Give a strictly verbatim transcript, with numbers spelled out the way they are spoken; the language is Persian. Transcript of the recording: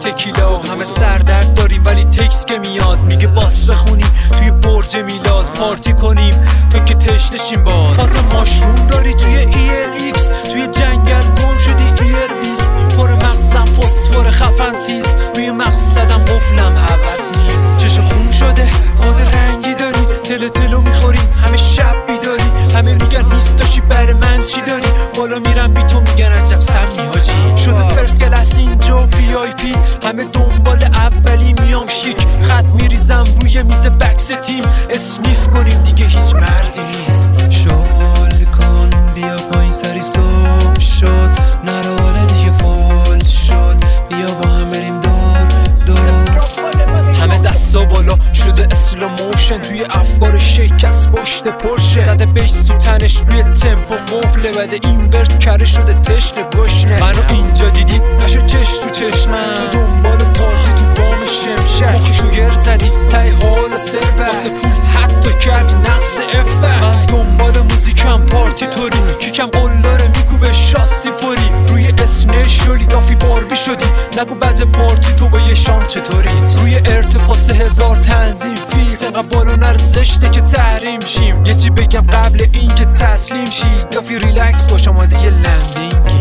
تکیلا. همه سردرد داریم ولی تکس که میاد میگه باس بخونیم توی برج میلاد پارتی کنیم تا که تشنشیم. باز تازه ماشروم داری توی ای ال ایکس، توی جنگل گم شدی ایر بیست. پر مغزم فسفر خفن سیست، روی مقصدم قفلم حوث نیست. چش خون شده آز رنگی داری، تلو تلو میخوریم همه شب بیداری. همه میگن نیست داشتی بر من چی داری، بالا میرم بی تو میگن عجب سمی حاجی. شده فرست کلاس اینجا وی آی پی، همه دنبال اولی میام شیک. خط میریزم روی میز بکس تیم، اسنیف کنیم دیگه هیچ مرزی نیست. شل کن بیا پایین سری صبح شد، نرو بالا دیگه فول شد، بیا با هم بریم دور دور. همه دستا بالا شده اسلو موشن، توی افکار شکست پشت پرشه. زده بیس تو تنش روی تمپو قفله، بده این ورس کره شده تشنه گشنه. منو اینجا دیدی نشو چش تو چشمم، تو دنبال پارتی تو بام شمشک. مخیشو گر زدی تای حال و سرور، واسه پول حتی کردی نقص افر. من دنبال موزیکم پارتی توری، کیکم قلاره میگو به شاستی فوری. روی اسنه شلی دافی باربی شدی، نگو بعد پارتی تو با یه شام چطوری. روی ارتفاع سه هزار تنظیم فیلت، انقدر بالو نرزشته که تحریم شیم. یه چی بگم قبل این که تسلیم شی، دافی ریلکس باش اما دیگه لندینگ.